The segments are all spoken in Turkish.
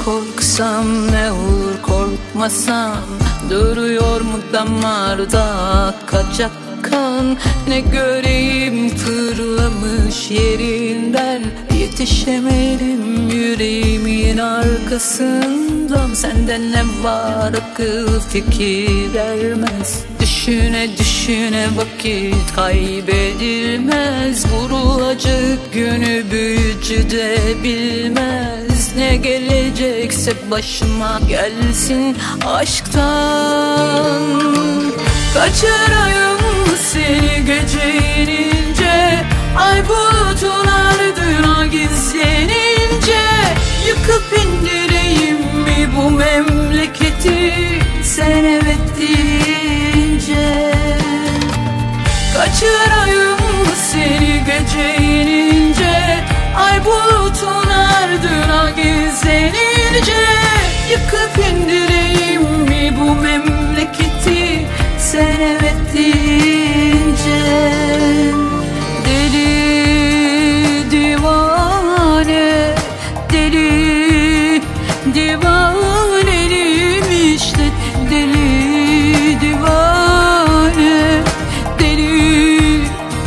korksam, ne olur korkmasam, duruyor mu damarda kaçak kan? Ne göreyim fırlamış yerinden, yetişemedim yüreğimin arkasından. Sende ne var akıl fikir ermez, düşüne düşüne vakit kaybedilmez. Vurulacak günü büyücü de bilmez, ne gelecekse başıma gelsin aşktan. Kaçırayım seni gece inince, ay bulutun ardına gizlenince. Yıkıp indireyim mi bu memleketi sen evet deyince? Kaçırayım seni gece inince, ay bulutun ardına gizlenince. Yıkıp indireyim mi bu memleketi sen evet deyince? Deli divane, deli divaneyim işte. Deli divane, deli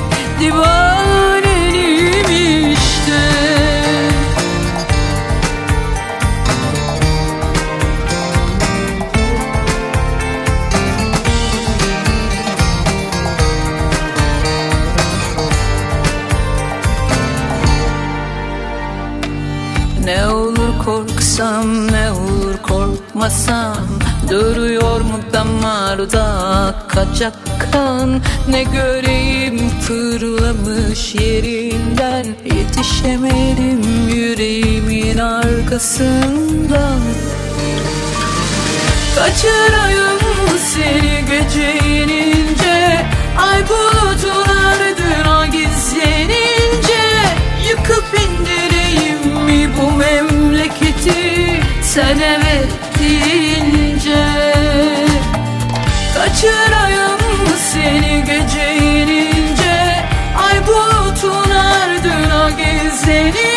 divaneyim işte. Ne olur korksam, ne olur korkmasam, duruyor mu damarda kaçak kan? Ne göreyim fırlamış yerinden, yetişemedim yüreğimin arkasından. Kaçırayım seni gece inince, ay bulutun ardına gizlenince. Yıkıp indireyim mi bu memleketi sen evet deyince? Kaçırayım seni gece inince, ay bulutun ardına gizlenince.